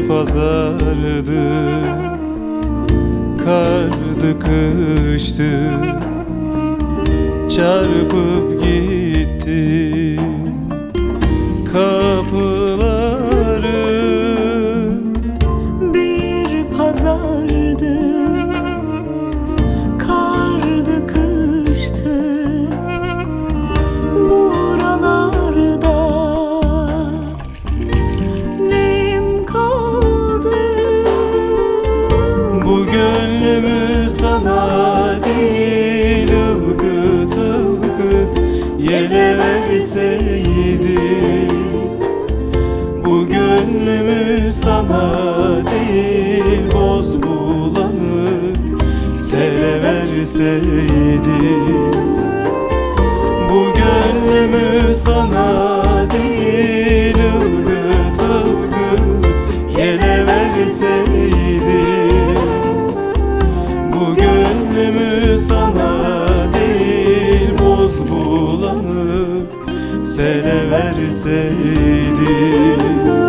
pazardı, kardı kıştı, çarpıp gitti kapıları. Bir pazardı, kardı kıştı, buralarda neyim kaldı? Bu gönlümü sana değil ılgıt ılgıt yele verseydim. Bu gönlümü sana değil boz bulanık sele verseydim. Bu gönlümü sana değil ılgıt ılgıt yele verseydim. Bu gönlümü sana değil boz bulanık sele verseydim.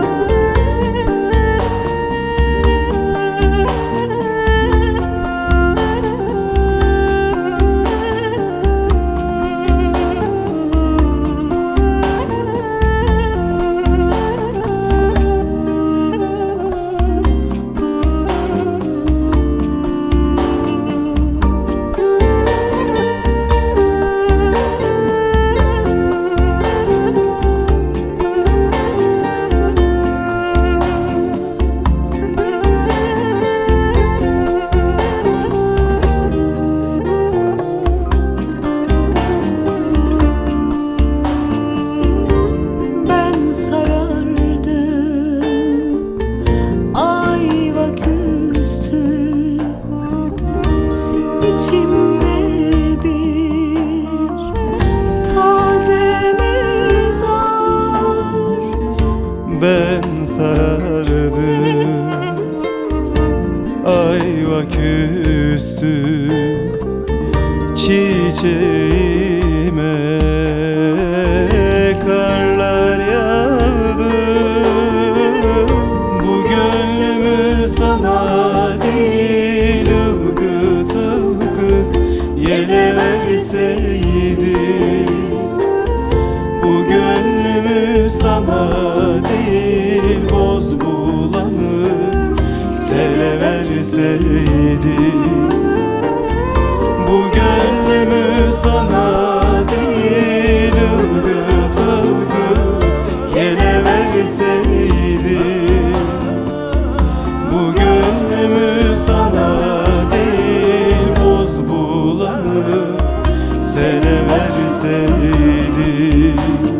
İçimde bir taze mezar. Ben sarardım, ayva küstü çiçeğime, karlar yağdı. Bu gönlümü sana değil ılgıt ılgıt yele verseydim. Bu gönlümü sana değil boz bulanık sele verseydim. Bu gönlümü sana değil ılgıt ılgıt yele verseydim. Bu gönlümü sana değil boz bulanık sele verseydim.